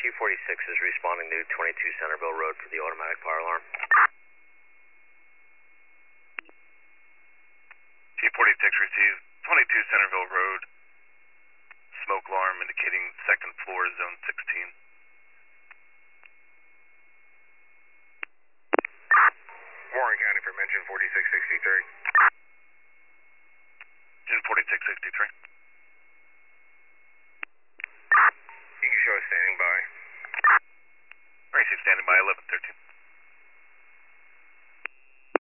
Chief 46 is responding to 22 Centerville Road for the automatic fire alarm. Chief 46 received 22 Centerville Road, smoke alarm indicating second floor, zone 6.